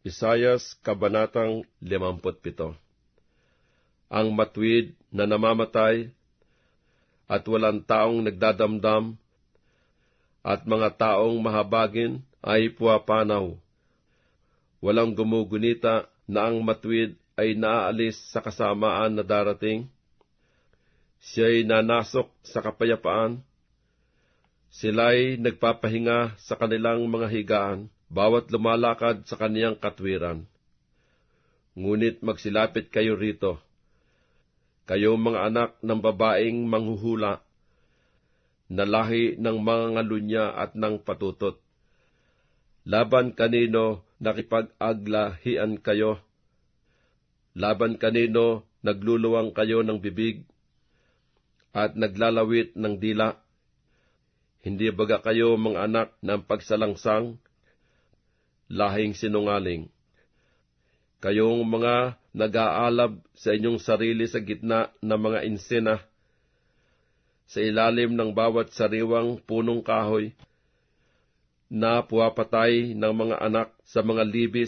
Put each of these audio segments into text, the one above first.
Isayas, Kabanatang 57. Ang matuwid na namamatay, at walang taong nagdadamdam, at mga taong mahabagin ay puwapanaw. Walang gumugunita na ang matuwid ay naaalis sa kasamaan na darating. Siya'y nanasok sa kapayapaan. Sila'y nagpapahinga sa kanilang mga higaan, bawat lumalakad sa kaniyang katwiran. Ngunit magsilapit kayo rito, kayo mga anak ng babaeng manghuhula, na lahi ng mga ngalunya at ng patutot. Laban kanino nakipag-aglahian kayo? Laban kanino nagluluwang kayo ng bibig at naglalawit ng dila? Hindi baga kayo mga anak ng pagsalangsang, lahing sinungaling? Kayong mga nag-aalab sa inyong sarili sa gitna ng mga insena, sa ilalim ng bawat sariwang punong kahoy, na puwapatay ng mga anak sa mga libis,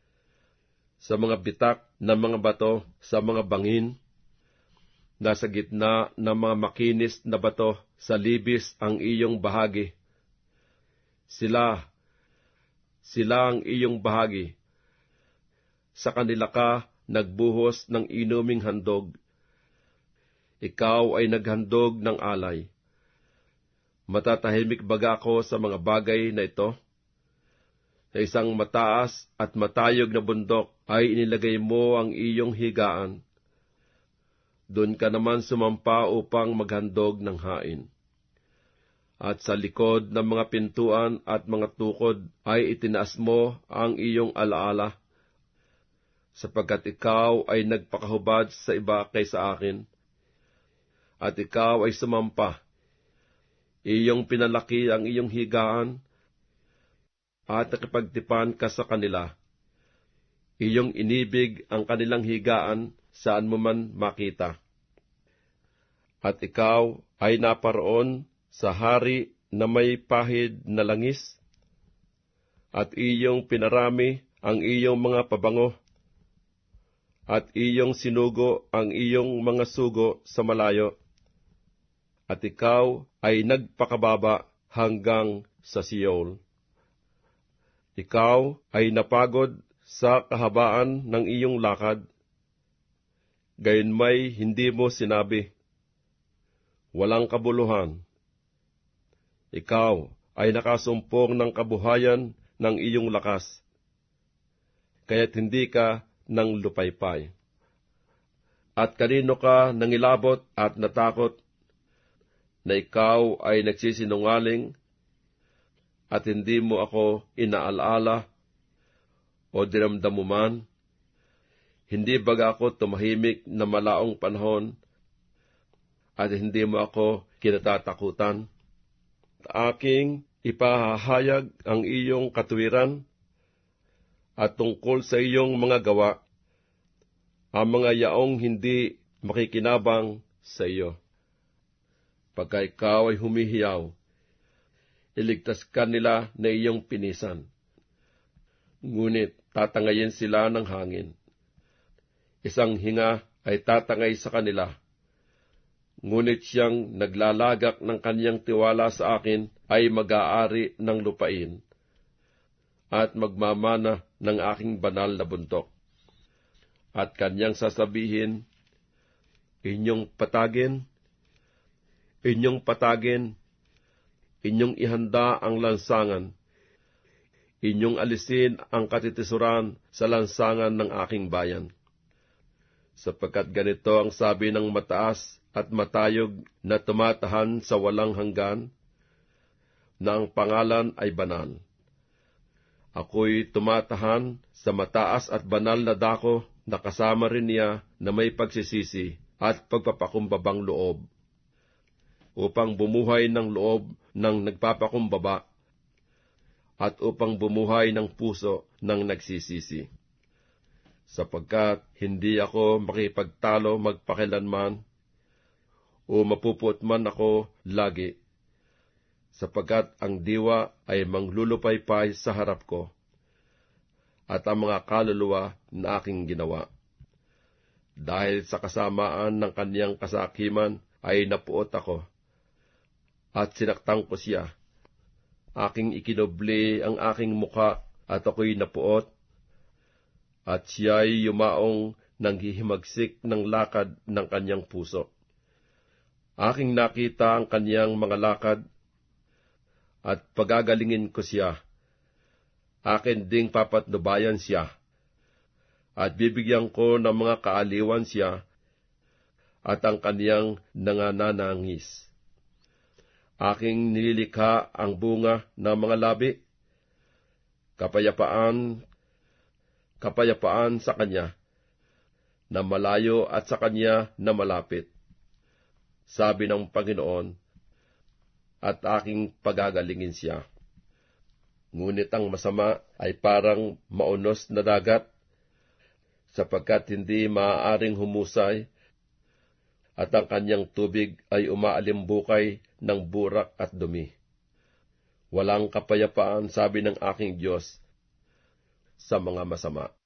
sa mga bitak ng mga bato, sa mga bangin, nasa gitna ng mga makinis na bato, sa libis ang iyong bahagi. Sila ang iyong bahagi. Sa kanila ka nagbuhos ng inuming handog. Ikaw ay naghandog ng alay. Matatahimik baga ako sa mga bagay na ito? Sa isang mataas at matayog na bundok ay inilagay mo ang iyong higaan. Doon ka naman sumampa upang maghandog ng hain. At sa likod ng mga pintuan at mga tukod ay itinaas mo ang iyong alaala, sapagkat ikaw ay nagpakahubad sa iba kaysa akin, at ikaw ay sumampa. Iyong pinalaki ang iyong higaan, at nakipagtipan ka sa kanila. Iyong inibig ang kanilang higaan saan mo man makita. At ikaw ay naparoon sa hari na may pahid na langis, at iyong pinarami ang iyong mga pabango, at iyong sinugo ang iyong mga sugo sa malayo, at ikaw ay nagpakababa hanggang sa Siol. Ikaw ay napagod sa kahabaan ng iyong lakad, gayunmay hindi mo sinabi, walang kabuluhan. Ikaw ay nakasumpong ng kabuhayan ng iyong lakas, kaya't hindi ka nang lupaypay. At kanino ka nangilabot at natakot, na ikaw ay nagsisinungaling, at hindi mo ako inaalala o dinamdam mo man? Hindi baga ako tumahimik na malaong panahon, at hindi mo ako kinatatakutan? Aking ipahahayag ang iyong katuwiran, at tungkol sa iyong mga gawa, ang mga yaong hindi makikinabang sa iyo. Pagka ikaw ay humihiyaw, iligtas ka nila na iyong pinisan. Ngunit tatangayin sila ng hangin. Isang hinga ay tatangay sa kanila. Ngunit siyang naglalagak ng kaniyang tiwala sa akin ay mag-aari ng lupain, at magmamana ng aking banal na bundok. At kaniyang sasabihin, inyong patagin, inyong ihanda ang lansangan, inyong alisin ang katitisuran sa lansangan ng aking bayan. Sapagkat ganito ang sabi ng mataas at matayog na tumatahan sa walang hanggan, na ang pangalan ay banal. Ako'y tumatahan sa mataas at banal na dako, na kasama rin niya na may pagsisisi at pagpapakumbabang loob, upang bumuhay ng loob ng nagpapakumbaba, at upang bumuhay ng puso ng nagsisisi. Sapagkat hindi ako makipagtalo magpakilanman, o mapuput man ako lagi, sapagkat ang diwa ay manglulupaypay sa harap ko, at ang mga kaluluwa na aking ginawa. Dahil sa kasamaan ng kaniyang kasakiman ay napuot ako, at sinaktan ko siya. Aking ikinubli ang aking mukha at ako'y napuot, at siya'y yumaong nanghihimagsik ng lakad ng kaniyang puso. Aking nakita ang kaniyang mga lakad, at pagagalingin ko siya. Akin ding papatnubayan siya, at bibigyan ko ng mga kaaliwan siya, at ang kaniyang nangananangis. Aking nililikha ang bunga ng mga labi, kapayapaan sa kanya, na malayo at sa kanya na malapit, sabi ng Panginoon, at aking pagagalingin siya. Ngunit ang masama ay parang maunos na dagat, sapagkat hindi maaaring humusay, at ang kanyang tubig ay umaalimbukay ng burak at dumi. Walang kapayapaan, sabi ng aking Diyos, sa mga masama.